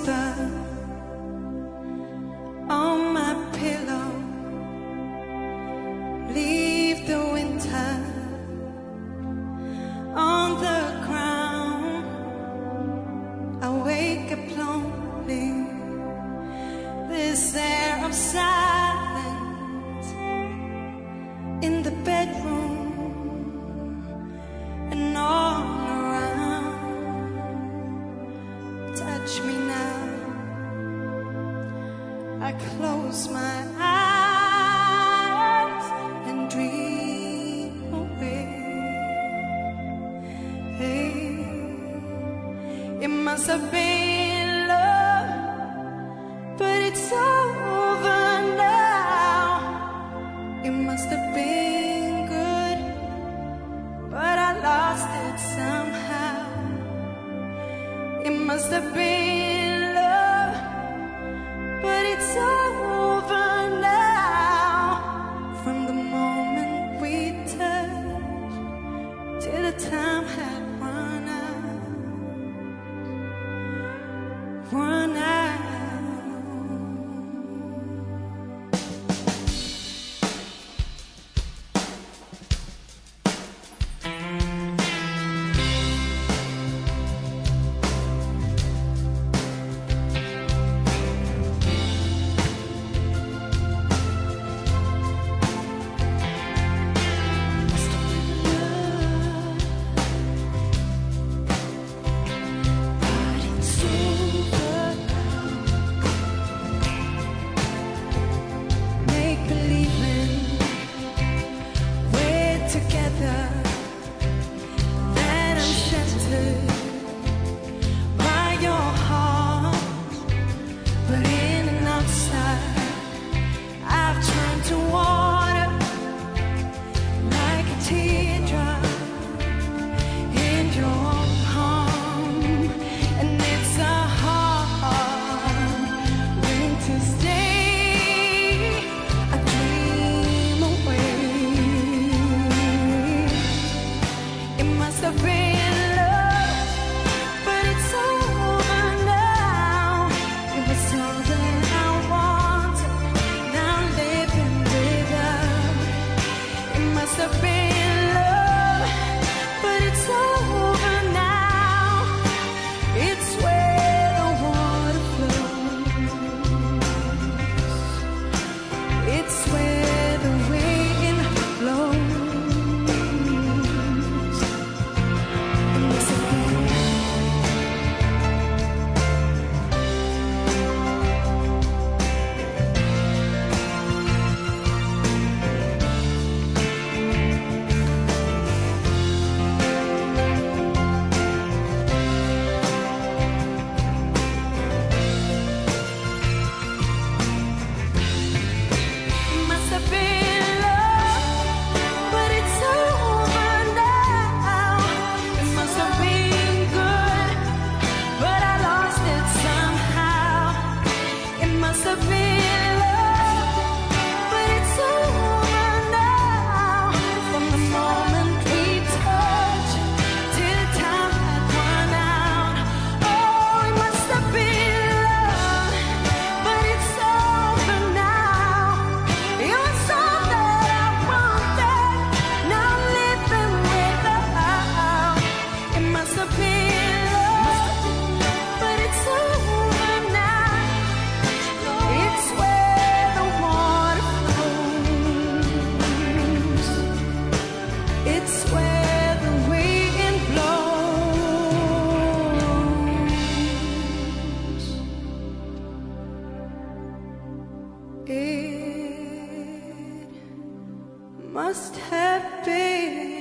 whisper on my pillow. Leave the winter on the ground. I wake up lonely. This air of silence in the bedroom and all around. Touch me now. I close my eyes and dream away. Hey, it must have been love, but it's over now. It must have been good, but I lost it somehow. It must have been love, but it's over now. From the moment we touched till the time had run out. Run out. It must have been